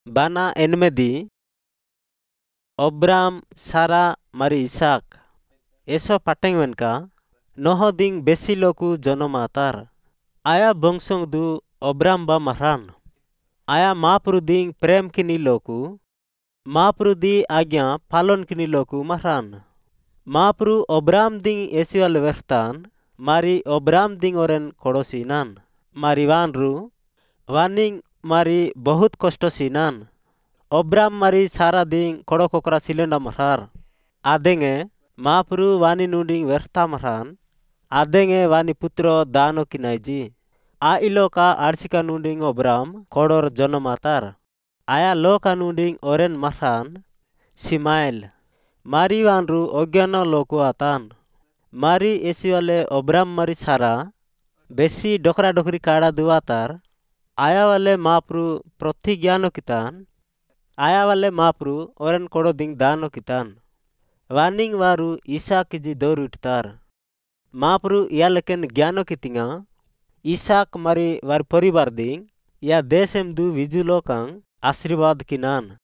Bana 8 Obram, Sara మరి Isaac eso pateng వెనుక nohoding besiloku jonomatar aya bongsong du Obram ba mahran aya mapruding prem kiniloku maprudi agya palon kiniloku mahran mapru Obram ding esiwal vertan mari Obram ding oren kodosinan mari wanru waning mari बहुत कष्ट सिनान Obram mari Sara ding kodokokra silenda mahrar adenge मापरु वानी नुडिंग व्यर्था महरान आदेंगे वानी पुत्रो दानो किनाइजी आ इलोका आर्शिका नुडिंग ओब्राम कोडोर जनमातार आया लोका नुडिंग Oren महरान सिमाइल मारी वानरु ओग्यानो लोको आतान मारी एसिवाले ओब्राम मारी सारा बेसी डोकरा डोकरी काड़ा दुआतार आया वाले मापरु प्रतिज्ञानो कितान आया वाले मापरु ओरेन कोडो दिंग दानो कितान वानिंग वारू इसाक जी दौर उठतार मापरू या लेकिन ज्ञानो कितिंगा इसाक मरी वार परिवार दिंग या देशम दु विजुलोकांग आशीर्वाद किनान।